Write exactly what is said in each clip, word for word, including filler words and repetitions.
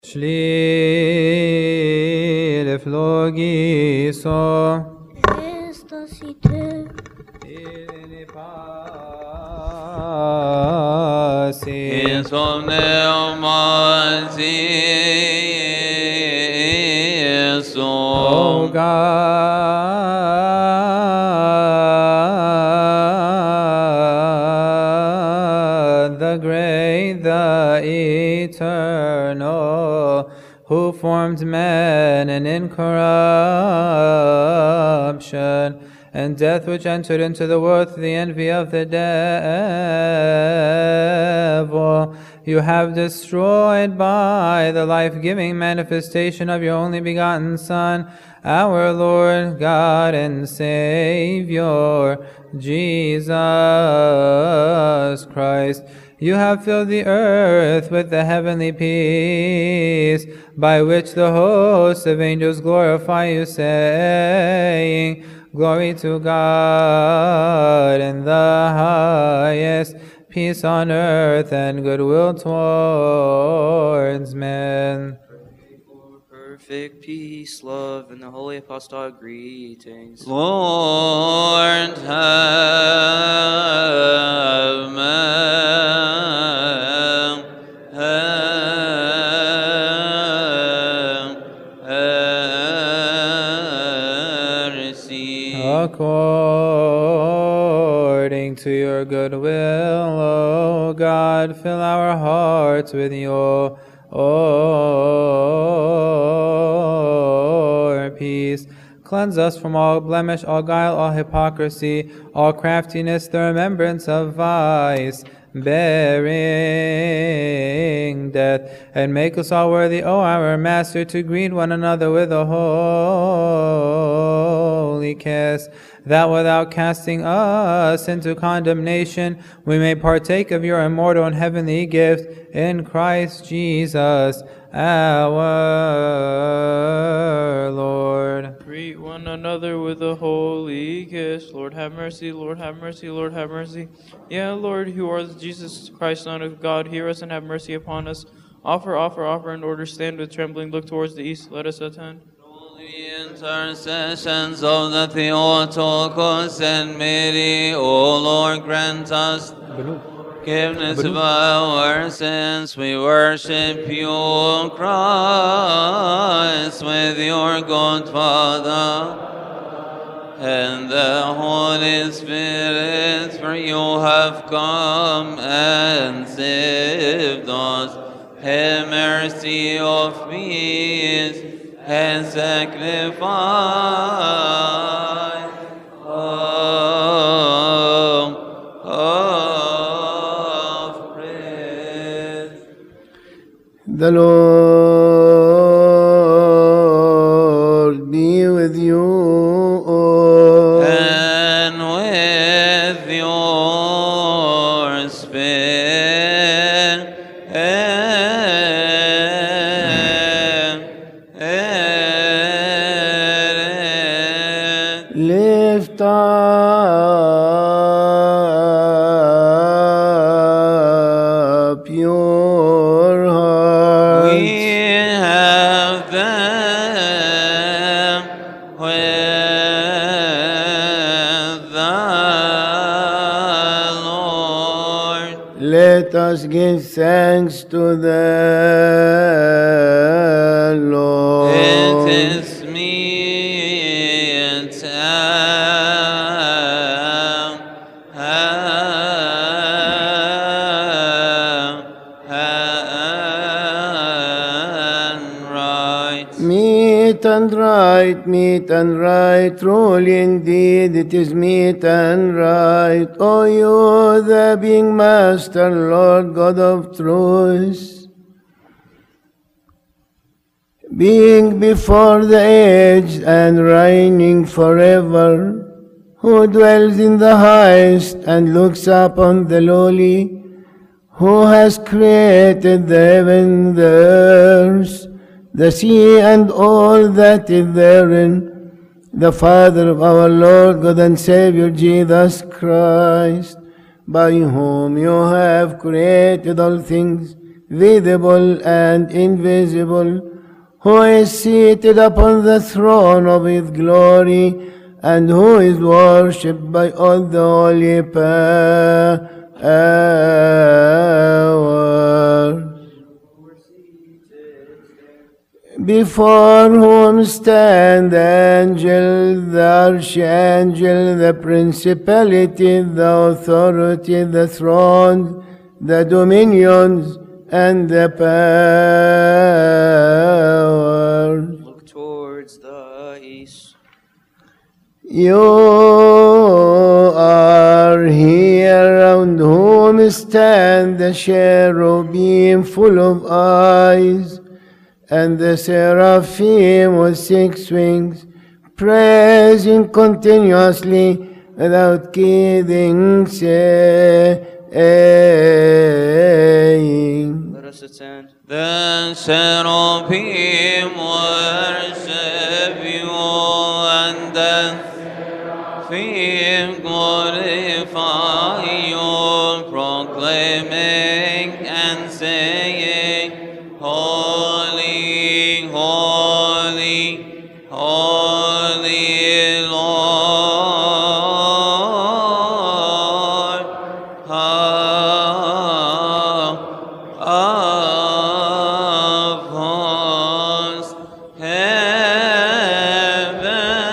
Shli leflogiso Estacite Irene pasi Insomne omasi O Iesum God, the great, the eternal, who formed man in incorruption, and death which entered into the world through the envy of the devil, you have destroyed by the life-giving manifestation of your only begotten Son, our Lord, God, and Savior, Jesus Christ. You have filled the earth with the heavenly peace, by which the hosts of angels glorify you, saying, Glory to God in the highest, peace on earth and goodwill towards men. Perfect peace, love, and the holy apostolic greetings. Lord have mer- have mercy. According to your good will, O God, fill our hearts with your or peace. Cleanse us from all blemish, all guile, all hypocrisy, all craftiness, the remembrance of vice, bearing death, and make us all worthy, O our Master, to greet one another with a holy kiss, that without casting us into condemnation, we may partake of your immortal and heavenly gift in Christ Jesus our Lord. Greet one another with a holy kiss. Lord have mercy, Lord have mercy, Lord have mercy. Yeah, Lord, who art Jesus Christ, Son of God, hear us and have mercy upon us. Offer, offer, offer in order, stand with trembling, look towards the east, let us attend. Holy intercessions of the Theotokos and Mary, O Lord, grant us forgiveness of our sins. We worship you, O Christ, with your good Father and the Holy Spirit, for you have come and saved us. Have mercy of peace and sacrifice of, of praise. The Lord be with you. And with your spirit. Lift up your hearts. We have them with the Lord. Let us give thanks to the Lord. It is meet and, and right. Meet and right, meet and right, truly indeed it is meet and right. O you, the being Master, Lord God of truth, being before the age and reigning forever, who dwells in the highest and looks upon the lowly, who has created the heaven and the earth, the sea and all that is therein, the Father of our Lord God and Savior Jesus Christ, by whom you have created all things, visible and invisible, who is seated upon the throne of his glory, and who is worshipped by all the holy powers. Before whom stand the angel, the archangel, the principality, the authority, the thrones, the dominions, and the powers. Look towards the east. You are here, around whom stand the cherubim full of eyes, and the seraphim with six wings, praising continuously without ceasing, saying, Let us attend. The seraphim worship you, and the seraphim glorify you, proclaiming and saying, Holy, holy, holy Lord, of hosts, heaven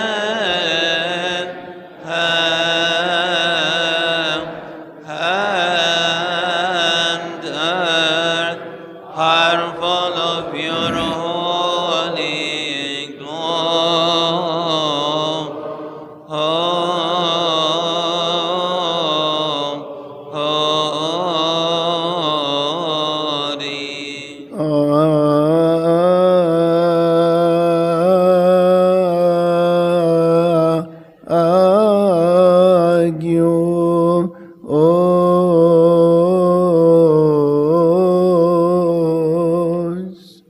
and earth are full of your holy glory. Agios.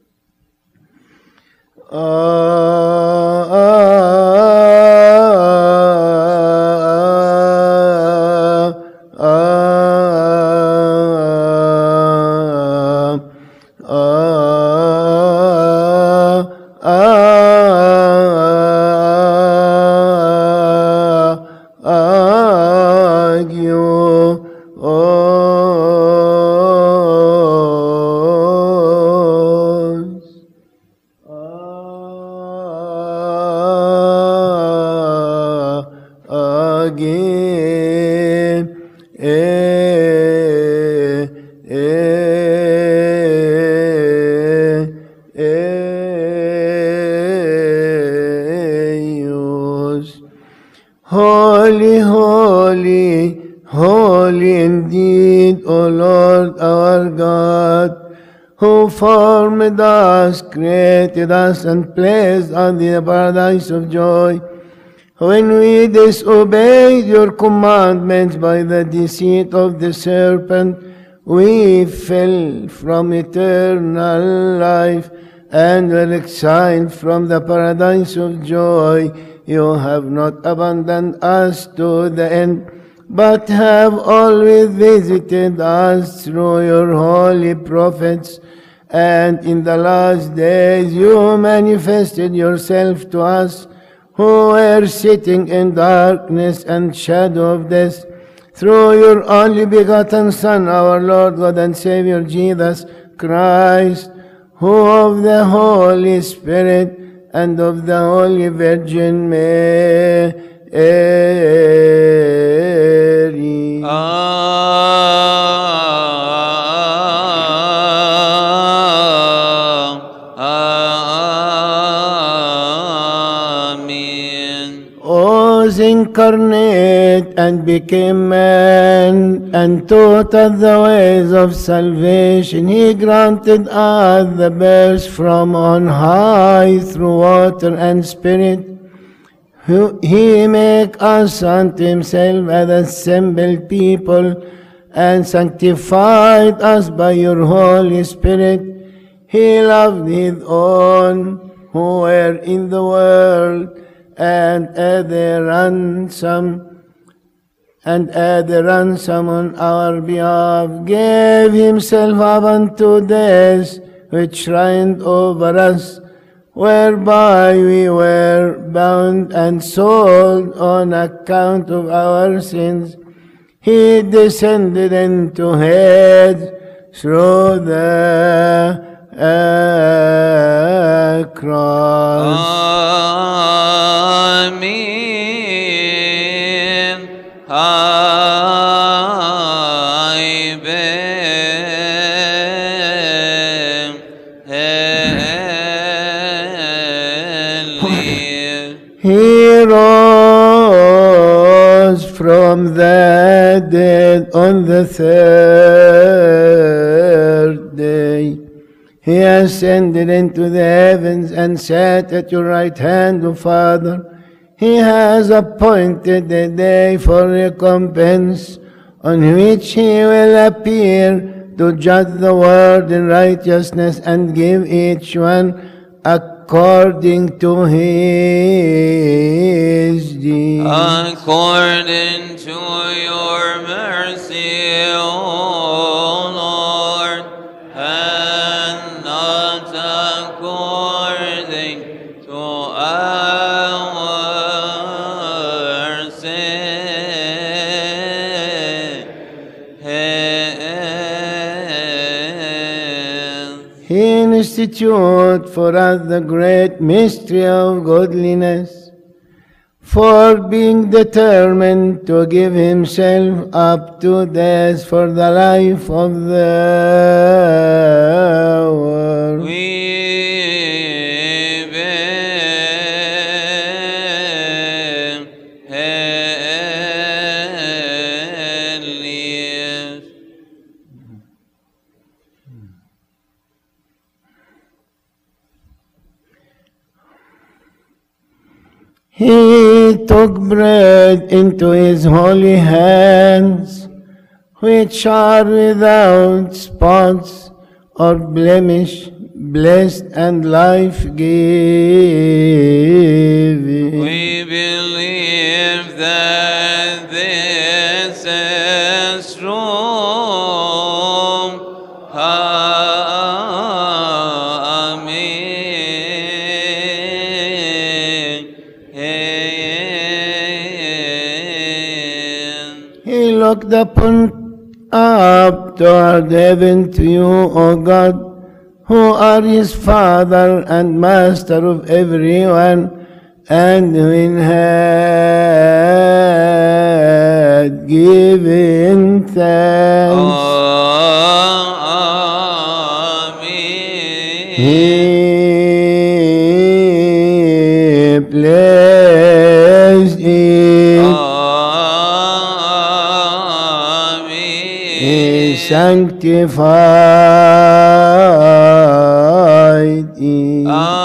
Holy, holy, holy indeed, O Lord our God, who formed us, created us, and placed us in the paradise of joy. When we disobeyed your commandments by the deceit of the serpent, we fell from eternal life and were exiled from the paradise of joy. You have not abandoned us to the end, but have always visited us through your holy prophets. And in the last days you manifested yourself to us, who were sitting in darkness and shadow of death, through your only begotten Son, our Lord God and Savior Jesus Christ, who of the Holy Spirit and of the Holy Virgin Mary. Amen. Was incarnate and became man and taught us the ways of salvation. He granted us the birth from on high through water and spirit. He make us unto himself an assembled people and sanctified us by your Holy Spirit. He loved his own who were in the world, and at their ransom and at a ransom on our behalf gave himself up unto death, which reigned over us, whereby we were bound and sold on account of our sins. He descended into hell through the uh, cross. Amen. I believe. He rose from the dead on the third day. He ascended into the heavens and sat at your right hand, O Father. He has appointed a day for recompense, on which he will appear to judge the world in righteousness and give each one according to his deeds. According to your mercy, O Lord, and not according to our sin. He instituted for us the great mystery of godliness, for being determined to give himself up to death for the life of the world. We believe. He took bread into his holy hands, which are without spots or blemish, blessed and life-giving. We believe that this is true. He looked upon up toward heaven to you, O God, who are his Father and Master of everyone, and when had given thanks, he blessed it, he sanctified it.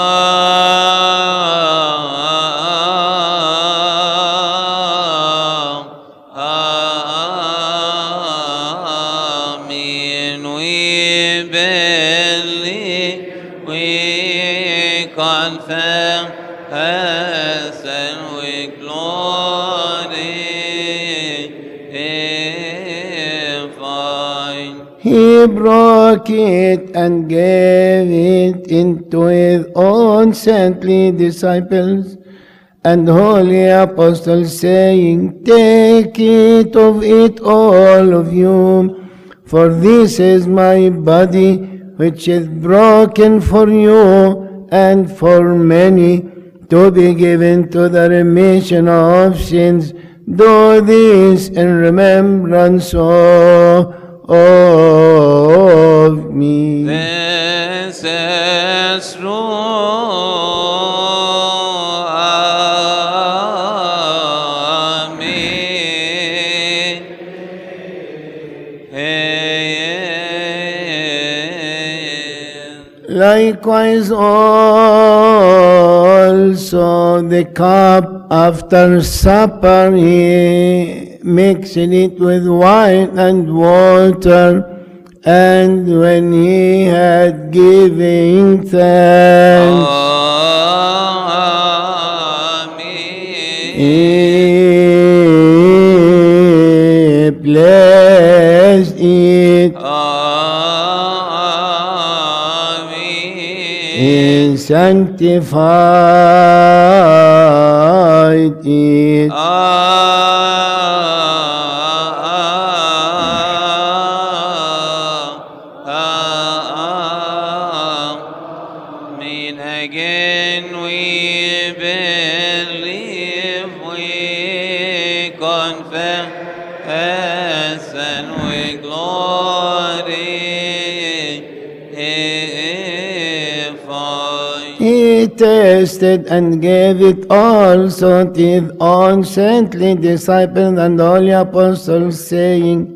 Amen. We believe, we confess, and we glorify. He broke it and gave it into his own saintly disciples and holy apostles, saying, "Take it of it, all of you, for this is my body, which is broken for you and for many, to be given to the remission of sins. Do this in remembrance of, of me." This is true. Likewise also the cup after supper, he mixed it with wine and water, and when he had given thanks, he be sanctified it. Amen. Again we believe, we confess, and we glorify. He tasted and gave it also to his own saintly disciples and holy apostles, saying,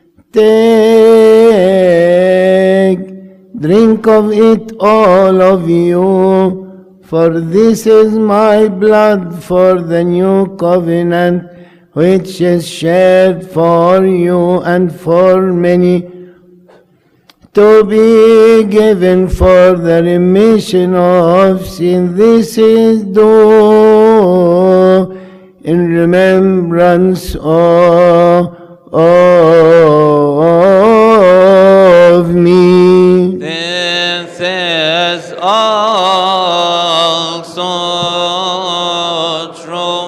Take, drink of it, all of you, for this is my blood for the new covenant, which is shed for you and for many, to be given for the remission of sin. This is done in remembrance of, of me. This is also true.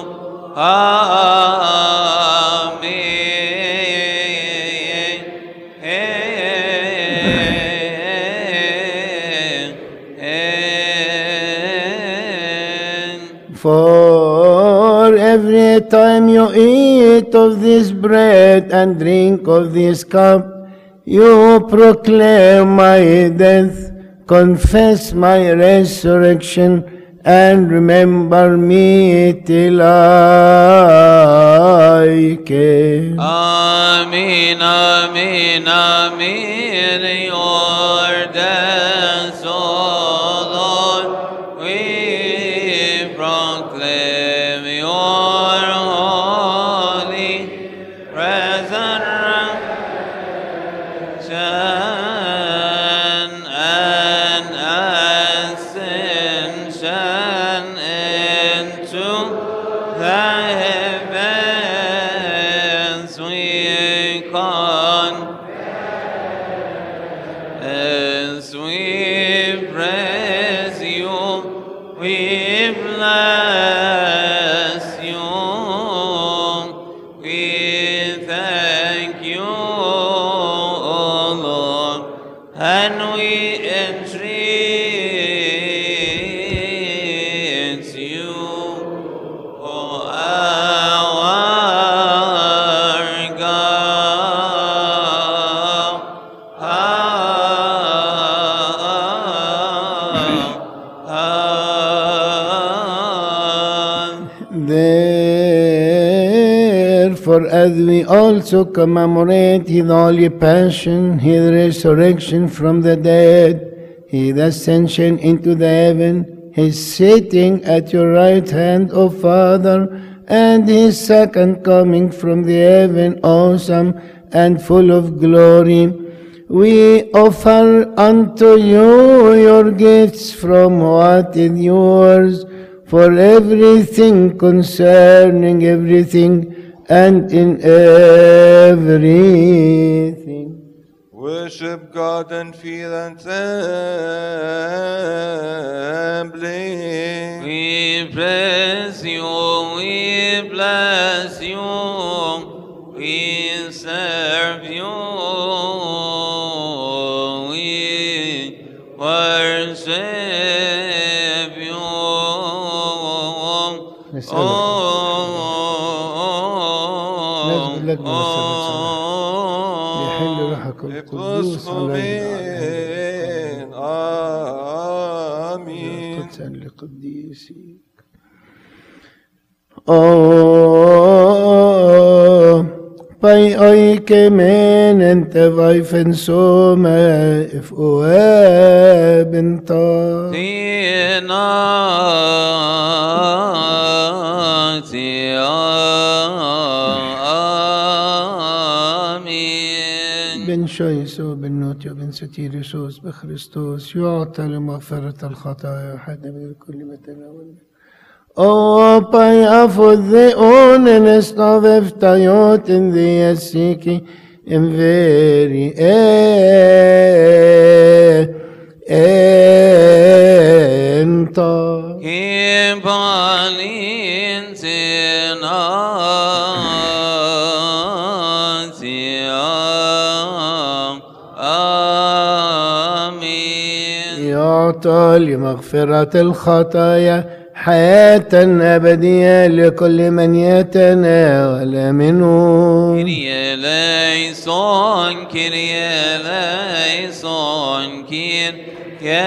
For every time you eat of this bread and drink of this cup, you proclaim my death, confess my resurrection, and remember me till I came. Amen, amen, amen. Your death, O Lord, we proclaim your holy resurrection and ascension into the heavens. We confess, we praise you, we bless you, we thank you, O Lord, and we entreat you, O our God. Therefore, as we also commemorate his holy passion, his resurrection from the dead, his ascension into the heaven, his sitting at your right hand, O Father, and his second coming from the heaven, awesome and full of glory, we offer unto you your gifts from what is yours, for everything concerning everything and in everything. Worship God and feel and trembling. We praise you, we bless you, we serve you, we worship you. نسجد لك بحل روحك القدوس آمين آمين قدسا لقديسك. Åh, bei euch gemeinen te weifen somme if oeben ta. بن شيسو بن نوتيو بن ستيريسوس بخريستوس يعطى لمغفرة الخطايا حتى من كل ما تناولنا. O Pai afoddeonenes noveftajot in the siki in veri e e الخطى. يعطى لمغفرة الخطايا حياة أبدية لكل من يتناول منه. Kyrie eleison, Kyrie eleison, Kyrie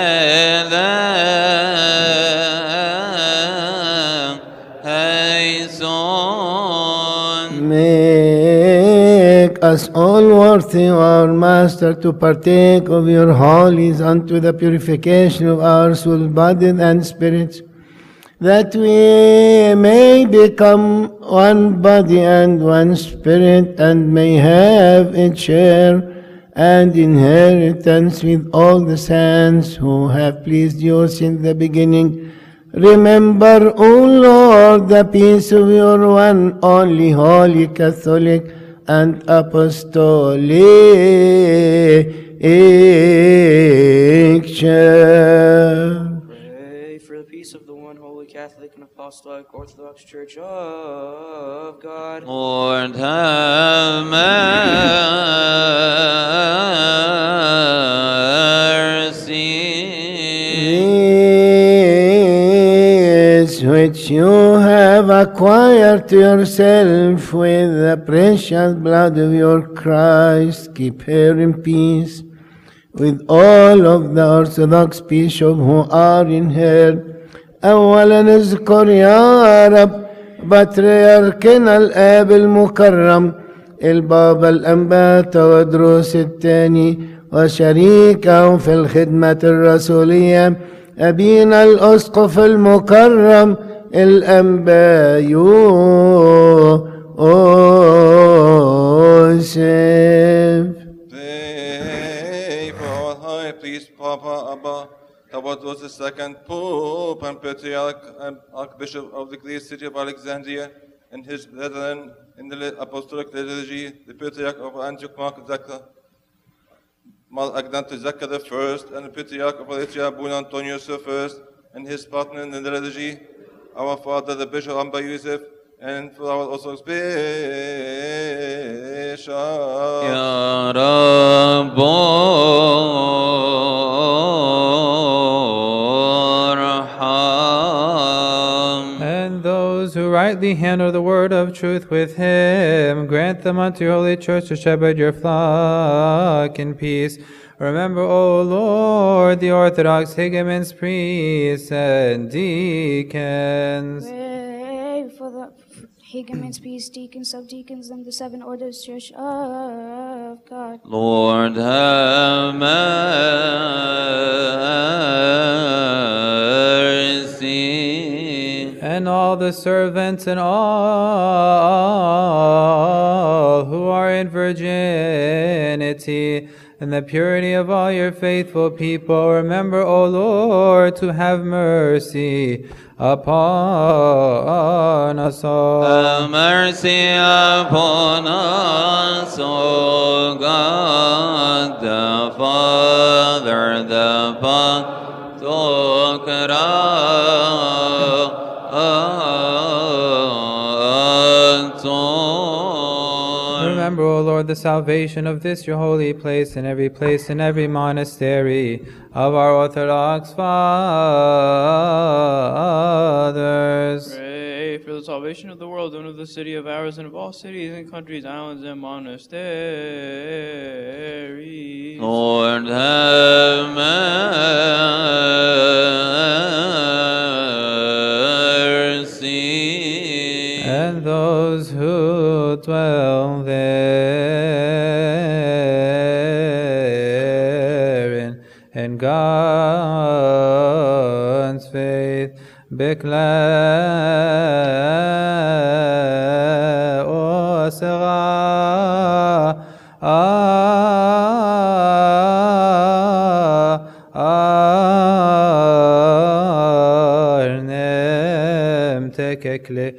eleison. Make us all worthy, our Master, to partake of your holies unto the purification of our soul, body, and spirits, that we may become one body and one spirit, and may have a share and inheritance with all the saints who have pleased you since the beginning. Remember, O Lord, the peace of your one only holy Catholic and Apostolic Church. For the peace of the one holy Catholic and Apostolic Orthodox Church of God. Lord, have mercy. This which you have acquired to yourself with the precious blood of your Christ, keep her in peace with all of the Orthodox bishops who are in her. أولا اذكر يا رب بطريركنا الآب المكرم البابا الأنبا تودروس الثاني وشريكه في الخدمة الرسولية أبينا الأسقف المكرم الأنبا يوسف. Priest Papa Abba Tawadros the second Pope and Patriarch and Archbishop of the great city of Alexandria, and his brethren in the Apostolic Liturgy, the Patriarch of Antioch Mark Zaka, Mal Agnanto Zaka the first, and the Patriarch of Valencia Abuna Antonius the first, and his partner in the Liturgy, our Father the Bishop Amba Yusuf, and for our Orthodox Bishop. Ya Rabbo. Who rightly handle the word of truth with him, grant them unto your holy church to shepherd your flock in peace. Remember, O Lord, the Orthodox Higumens, priests, and deacons. Pray for the Higumens, priests, deacons, subdeacons, and the seven orders, Church of God. Lord, have mercy. And all the servants and all who are in virginity, and the purity of all your faithful people, remember, O Lord, to have mercy upon us all. Have mercy upon us, O God, the Father, the Pantocrator. Remember, O Lord, the salvation of this your holy place, and every place and every monastery of our Orthodox fathers. Pray for the salvation of the world and of the city of ours, and of all cities and countries, islands and monasteries. Lord, have mercy. And those who dwell therein, and God's faith, Bikla Osera Arnem Tekekle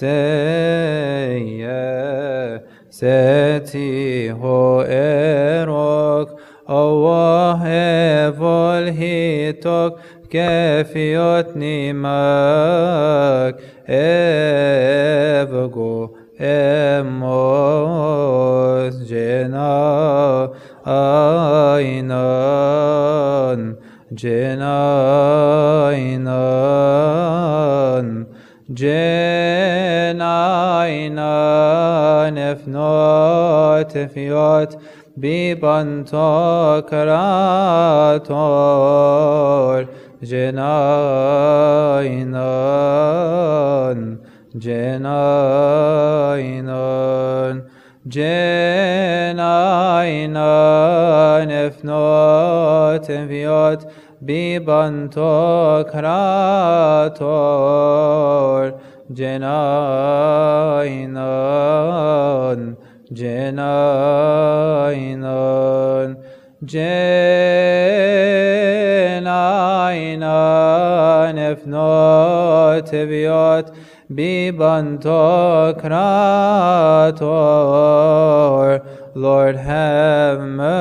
Seye Seti Ho Erok Allah Evol Hitok Kef תפיות נימק אבגו אמוס ג'נה איינן ג'נה איינן ג'נה איינן אפנות תפיות ביבנתו קראתור ג'נאינן ג'נאינן ג'נאינן אפנות תפיות ביבנתו קראתור ג'נאינן ג'נאינן ג'נאינן אפנות תפיות ביבנתו קראתור. Lord, have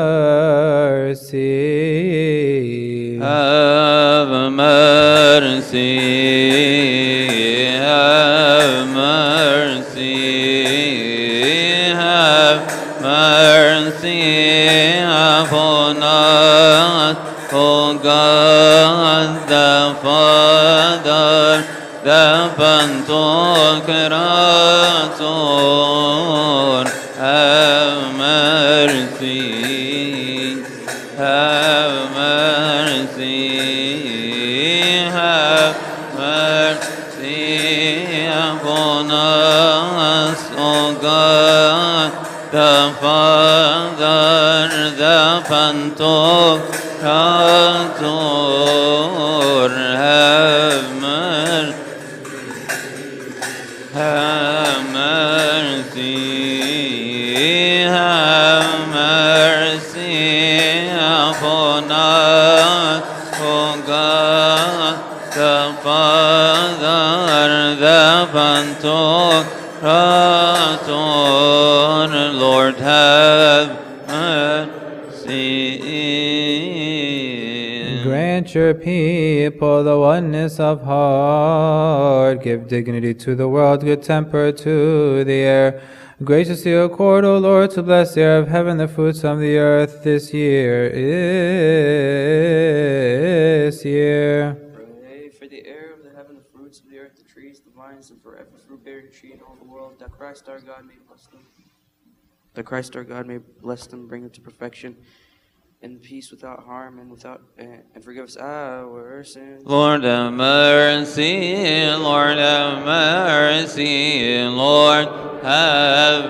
mercy. Have mercy. Have mercy. Have mercy upon us, O God, the Father, the Pantocrator. Have mercy. Have mercy. Have mercy upon us, O God, the Father, the Pantocrator. Have mercy. Have mercy. Have mercy upon us, O God, the Father, the Pantocrator. Lord, have mercy. Grant your people the oneness of heart. Give dignity to the world, good temper to the air. Graciously accord, O Lord, to bless the air of heaven, the fruits of the earth this year. This year. Pray for the air of the heaven, the fruits of the earth, the trees, the vines, and forever fruit-bearing tree in all the world, that Christ our God may bless them. That Christ our God may bless them, bring them to perfection, in peace without harm and without uh, and forgive us our sins. Lord have mercy, Lord have mercy, Lord have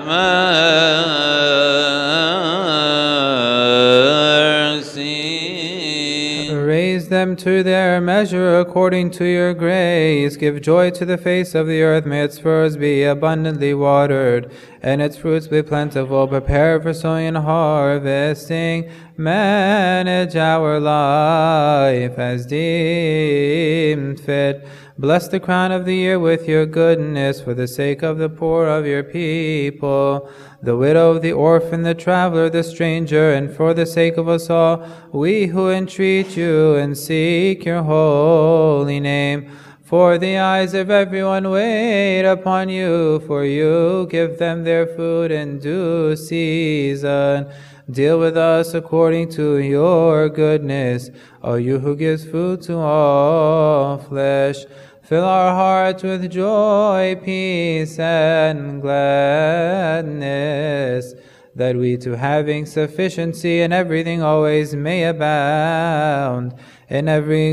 mercy. Raise them to their measure according to your grace. Give joy to the face of the earth. May its furrows be abundantly watered, and its fruits be plentiful. Prepare for sowing and harvesting. Manage our life as deemed fit. Bless the crown of the year with your goodness, for the sake of the poor of your people, the widow, the orphan, the traveler, the stranger, and for the sake of us all, we who entreat you and seek your holy name. For the eyes of everyone wait upon you, for you give them their food in due season. Deal with us according to your goodness, O you who gives food to all flesh. Fill our hearts with joy, peace, and gladness, that we too, having sufficiency in everything, always may abound in every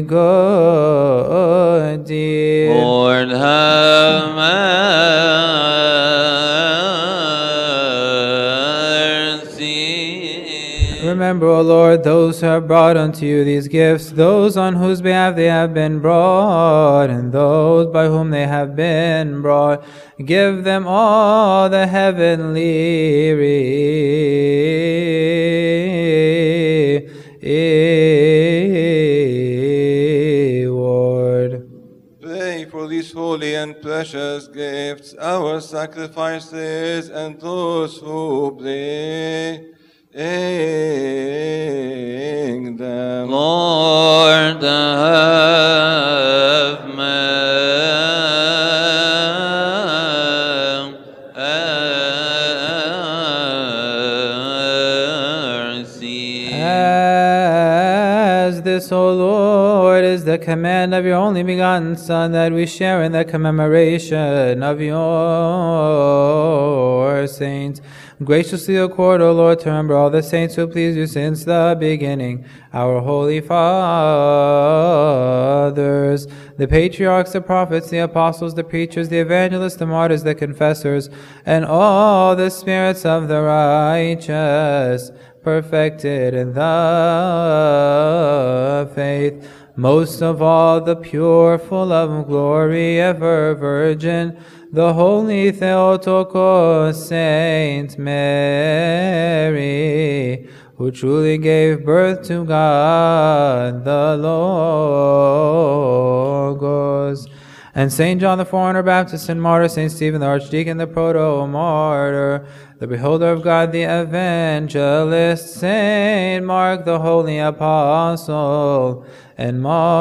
good deed. Lord have mercy. Remember, O Lord, those who have brought unto you these gifts, those on whose behalf they have been brought, and those by whom they have been brought. Give them all the heavenly reward. Pray for these holy and precious gifts, our sacrifices, and those who pray. them. Lord, have mercy. As this, O Lord, is the command of your only begotten Son, that we share in the commemoration of your saints. Graciously accord, O Lord, to remember all the saints who pleased you since the beginning, our holy fathers, the patriarchs, the prophets, the apostles, the preachers, the evangelists, the martyrs, the confessors, and all the spirits of the righteous, perfected in the faith. Most of all, the pure, full of glory, ever Virgin, the holy Theotokos, Saint Mary, who truly gave birth to God the Logos, and Saint John the Forerunner, Baptist and Martyr, Saint Stephen the Archdeacon, the Proto-Martyr, the Beholder of God, the Evangelist, Saint Mark, the Holy Apostle and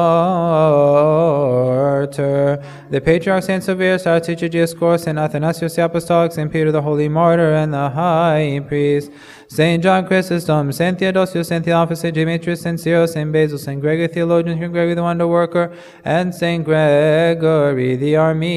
Martyr, the Patriarch Saint Severus, our teacher Dioscorus, Saint Athanasius the Apostolic, Saint Peter the Holy Martyr and the High Priest, Saint John Chrysostom, Saint Theodosius, Saint Theophilus, Saint Demetrius, Saint Cyril, Saint Basil, Saint Gregory Theologian, Saint Gregory the Wonder Worker, and Saint Gregory the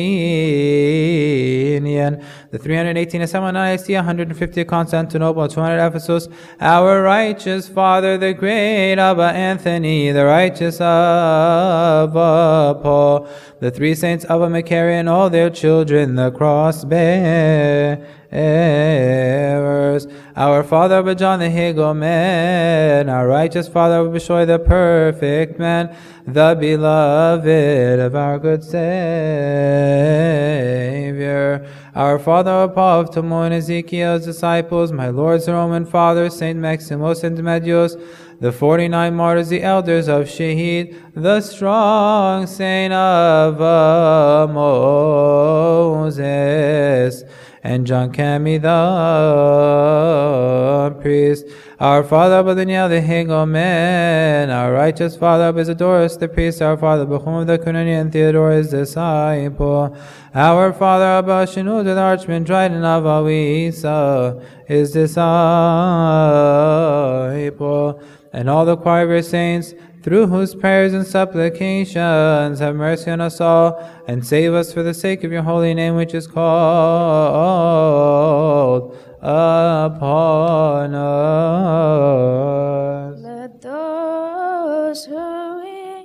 Armenian, the three hundred eighteen of Nicaea, one hundred fifty of Constantinople, two hundred Ephesus, our righteous Father, the great Abba Anthony, the righteous Abba Paul, the three saints Abba Macarian, and all their children, the cross bearers, our Father Abba John the Higoman, our righteous Father Abba Bishoy the perfect man, the beloved of our good Savior, our Father Abba Paul of Timon, Ezekiel's disciples, my Lord's Roman Father, Saint Maximus and Medios, the forty-nine martyrs, the elders of Shahid, the strong saint of uh, Moses, and John Cami the priest, our Father Abadaniel the Higoman, our righteous Father Abizadorus the priest, our Father Bachum the Cunanian Theodore his disciple, our Father Abba Shanud the Archman Dryden of Awisa his disciple, and all the choir of your saints, through whose prayers and supplications have mercy on us all, and save us for the sake of your holy name, which is called upon us. Let those who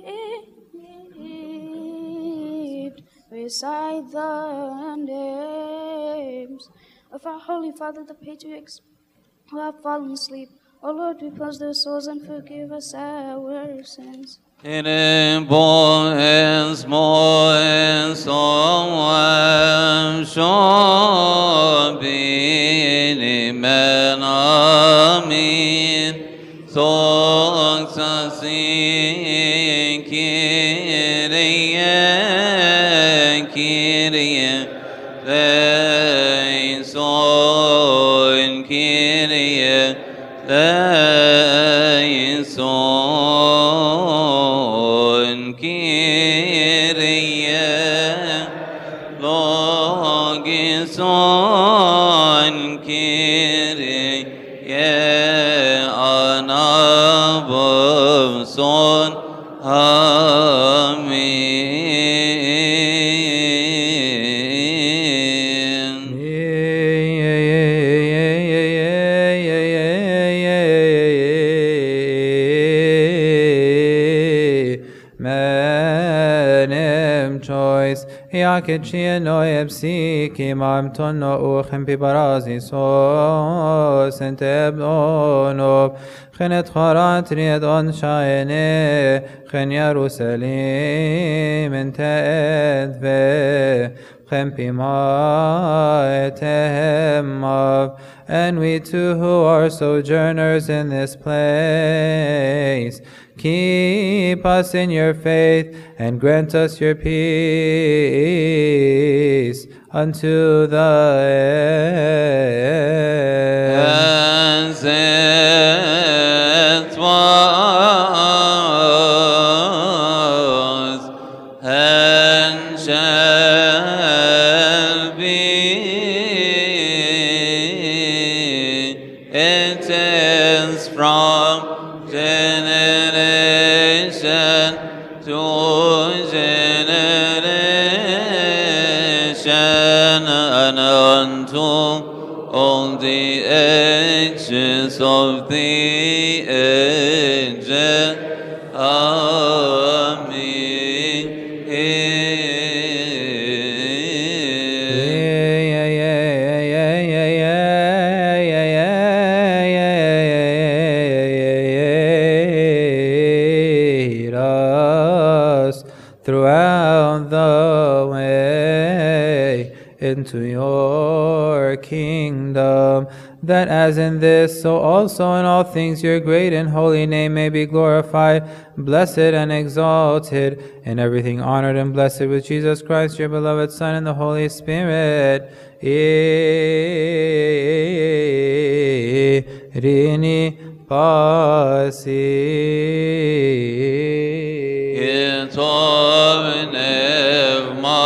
read recite the names of our Holy Father, the patriarchs who have fallen asleep. O Lord, repose their souls and forgive us our sins. In boens moens oam shobin men amin soxasin kyrie kyrie leison kyrie leison kyrie logison kyrie anabson amen. Menem choice, Iakichia noeb siki mam tonno uchem pibarazi so senteb onov, Chenet charat ried on shaene, Chen Jerusalem entet ve, Chen pima etemav, and we too who are sojourners in this place, keep us in your faith, and grant us your peace unto the end. As and shall be. It is from generation to generation and unto all the ages of the ages. Throughout the way into your kingdom, that as in this, so also in all things your great and holy name may be glorified, blessed and exalted, in everything honored and blessed with Jesus Christ, your beloved Son, and the Holy Spirit. Irini pasi. It of my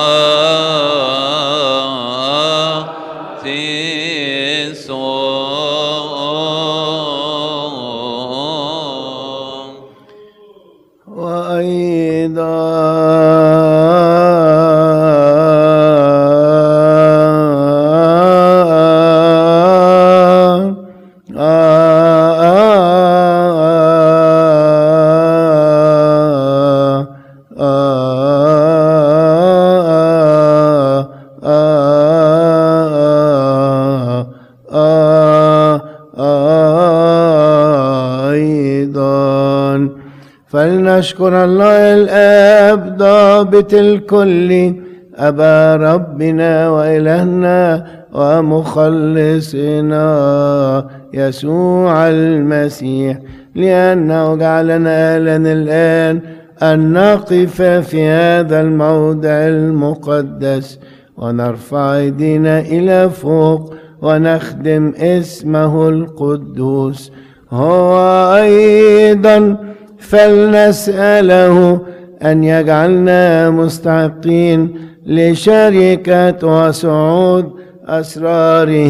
فلنشكر الله الآب ضابط الكل أبا ربنا وإلهنا ومخلصنا يسوع المسيح، لأنه جعلنا آلًا الآن أن نقف في هذا الموضع المقدس ونرفع أيدينا إلى فوق ونخدم اسمه القدوس. هو أيضا فلنسأله أن يجعلنا مستحقين لشركة وصعود أسراره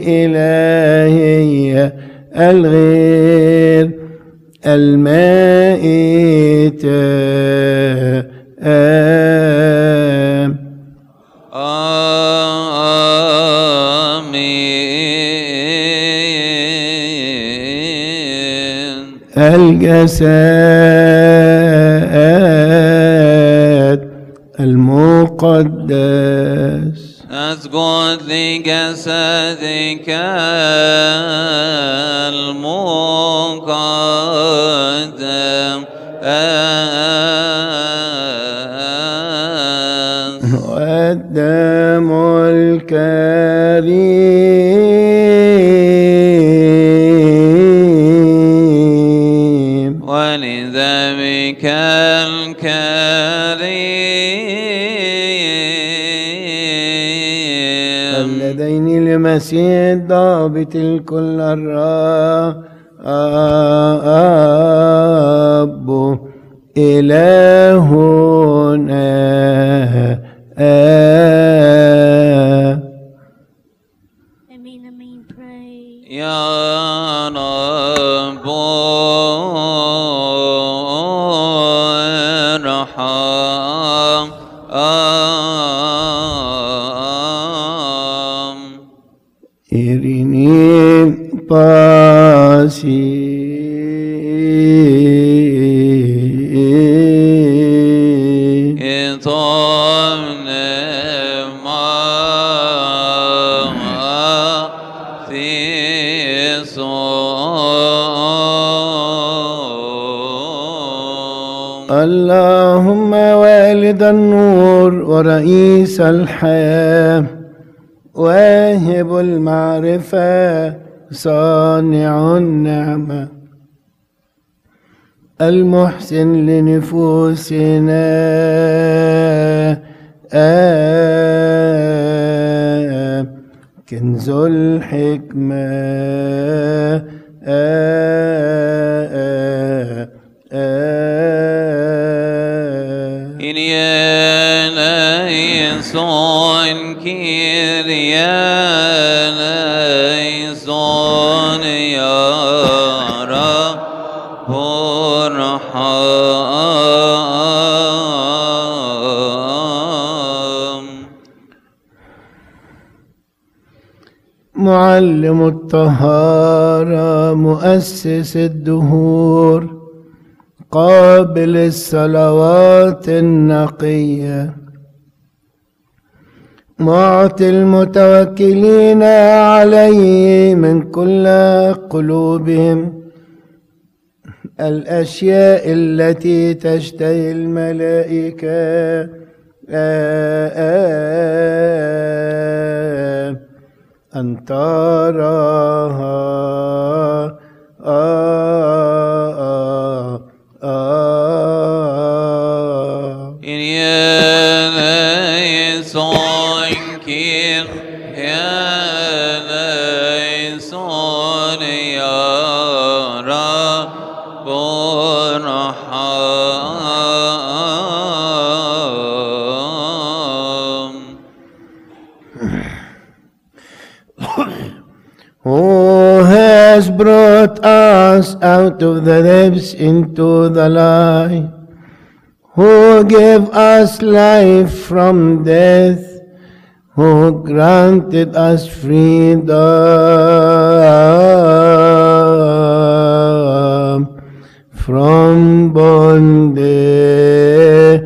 الإلهية الغير المائتة. آمين. الجسد المقدس أسجد لجسدك المقدس والدم الكريم ولذبك الكريم اللذين لمسيح ضابط الكل الرب إلهنا. Amen, amen, pray. يا رب ارحم Irini pasi. اللهم والد النور ورئيس الحياة واهب المعرفة صانع النعمة المحسن لنفوسنا آه كنز الحكمة آه آه آه إن eleison, Kyrie eleison, ya Rabbur Ham. معلم الطهارة مؤسس الدهور قابل الصلوات النقية معطي المتوكلين عليه من كل قلوبهم الأشياء التي تشتهي الملائكة أن تراها Who has brought us out of the depths into the light, who gave us life from death, who granted us freedom from bondage.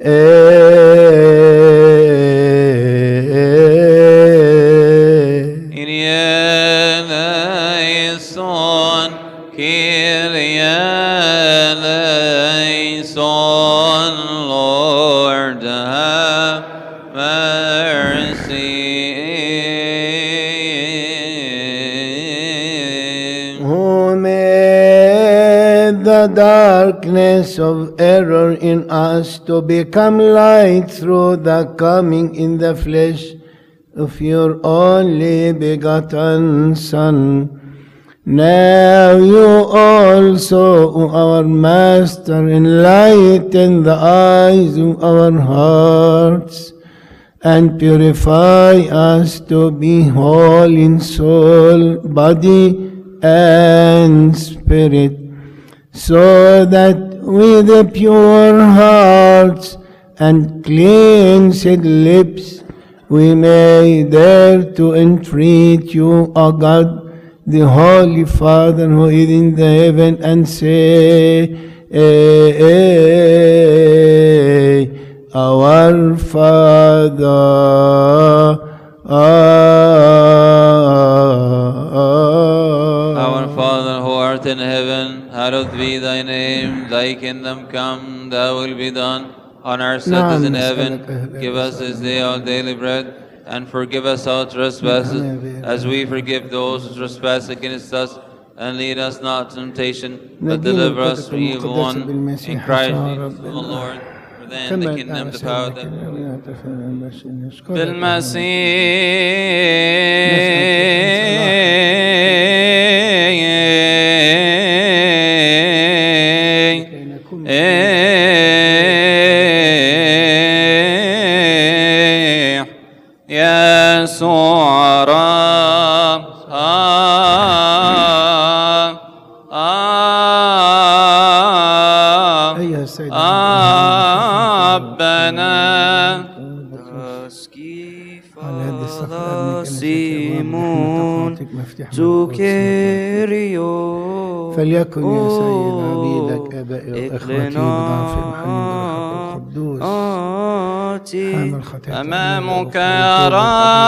The darkness of error in us to become light through the coming in the flesh of your only begotten Son. Now you also, O our Master, enlighten the eyes of our hearts and purify us to be whole in soul, body, and spirit, so that with the pure hearts and cleansed lips we may dare to entreat you, O God, the Holy Father who is in the heaven, and say, Our Father, Our Father who art in heaven, hallowed be thy name, thy kingdom come, thy will be done, on earth as in heaven. Give us this day our daily bread, and forgive us our trespasses, as we forgive those who trespass against us. And lead us not to temptation, but deliver us from evil one. In Christ Jesus, O Lord, for thine the kingdom, the power, the يسوع ربنا سيمون زكريو فليكن يا سيد عبيدك آبائي وإخوتي بضعف محمد القدوس حامل خطيئة أمامك يا رب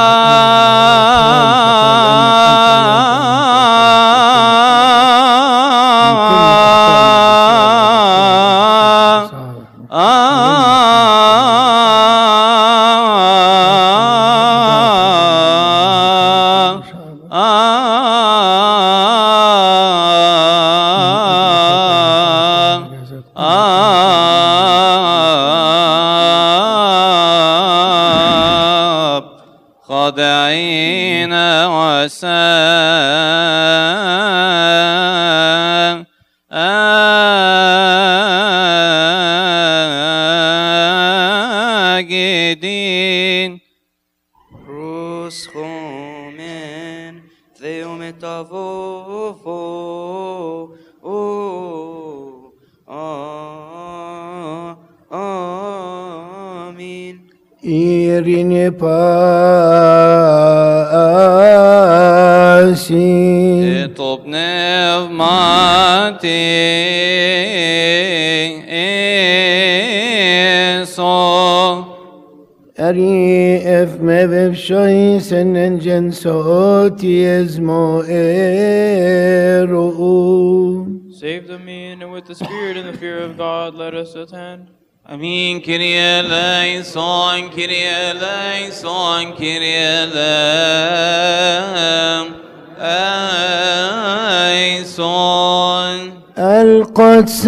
خاضعين مجيدين. Rus homen theometavofo. Oh, ah, amen. Irine pasi. Etop pneumati eso. Ari ef mevev shoy senen jensoti esmo eru. Save the mean, and with the spirit and the fear of God, let us attend. Amin. Kyrie eleison, Kyrie eleison, Kyrie eleison. القدس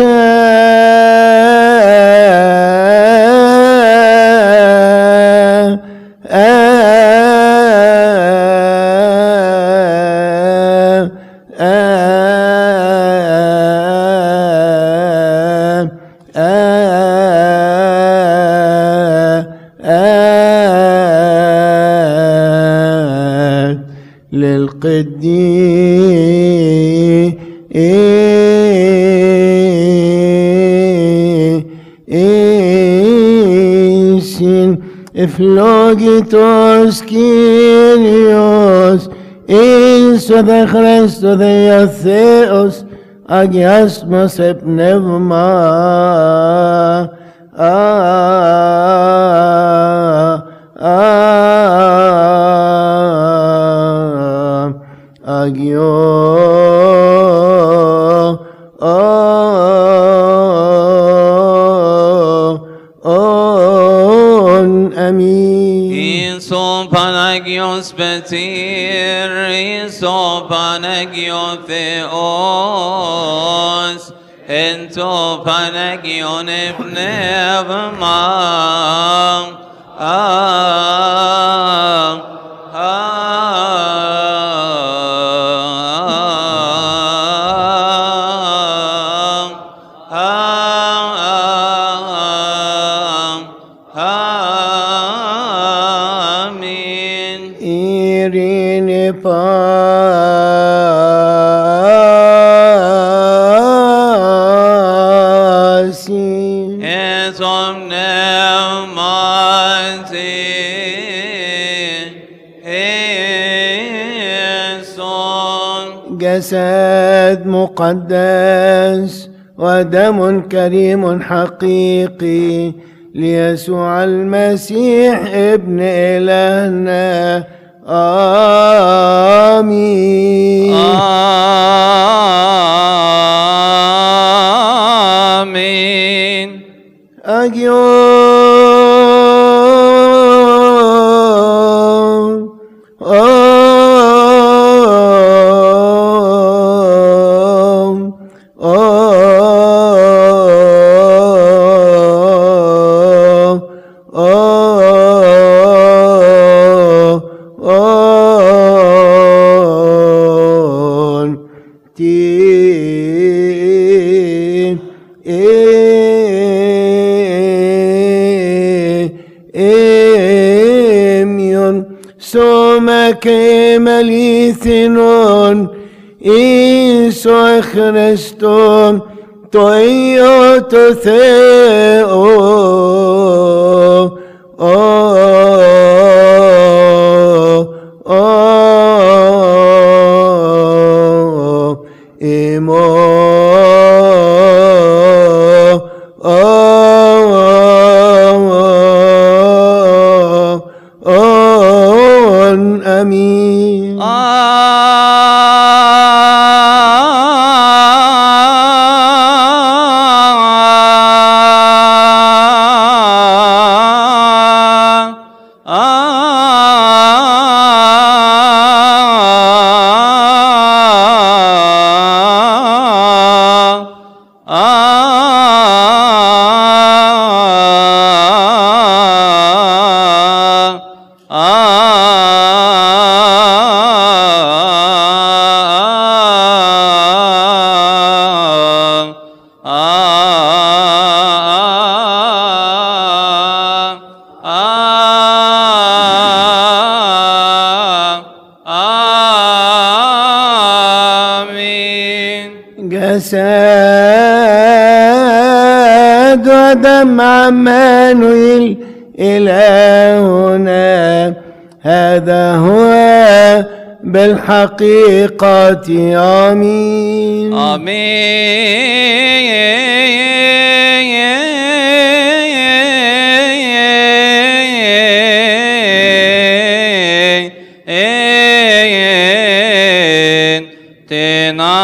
Ευλόγητος Κύριος, ίσο δε Χριστό δε ο Θεός, αγιάσμος ε πνεύμα. Α, α, Αγιό, Iso Panagios Petir, Iso Panagios Theos, Ento Panagion Pneuma. Ah, جسد مقدس ودم كريم حقيقي ليسوع المسيح ابن إلهنا. آمين. آمين. أجيون Μελήθινον Ιησού Χριστόν το Υιό το Θεό. آمين. جسد ودم عمانويل إلهنا، هذا هو بالحقيقة. آمين. آمين. تنا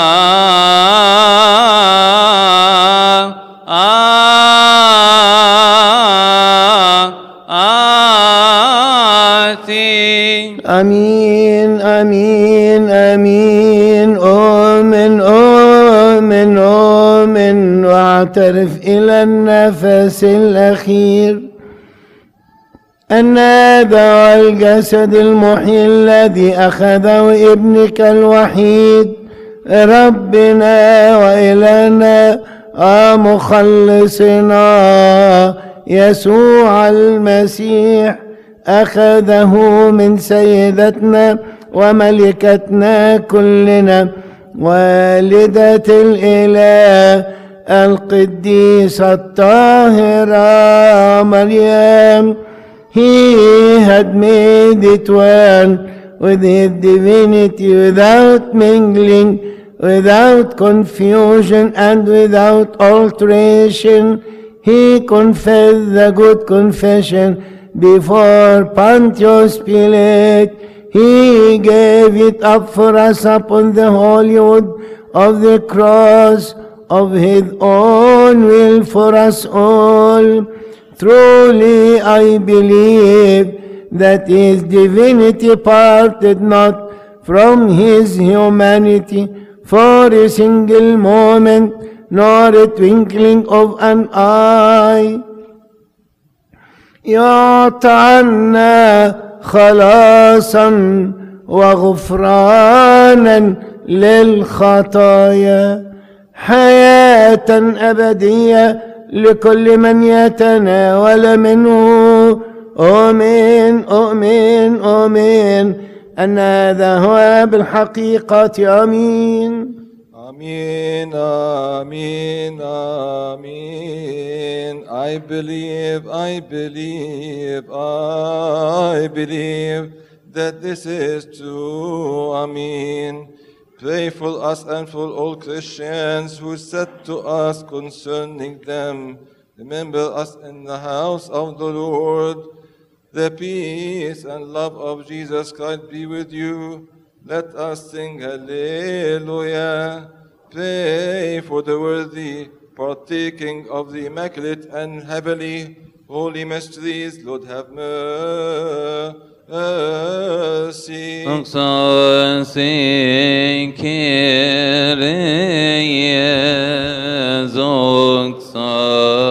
آمين آمين آمين. آمين آمين آمين. واعترف إلى النفس الأخير أن هذا الجسد المحيي الذي أخذه ابنك الوحيد ربنا وإلهنا ومخلصنا يسوع المسيح، أخذه من سيدتنا وملكتنا كلنا والدة الإله القديسة الطاهرة مريم. He had made it one with his divinity without mingling, without confusion, and without alteration. He confessed the good confession before Pontius Pilate. He gave it up for us upon the holy wood of the cross of his own will for us all. Truly I believe that his divinity parted not from his humanity for a single moment, nor a twinkling of an eye. يعطى عنا خلاصا وغفرانا للخطايا، حياة أبدية لكل من يتناول منه. آمين آمين آمين. أن هذا هو بالحقيقة. آمين Amen, Amen, Amen. I believe, I believe, I believe that this is true. Amen. Pray for us and for all Christians who said to us concerning them, remember us in the house of the Lord. The peace and love of Jesus Christ be with you. Let us sing Hallelujah. Pray for the worthy partaking of the immaculate and heavenly holy mysteries. Lord, have mercy. Doxasin Kyrie, Doxasin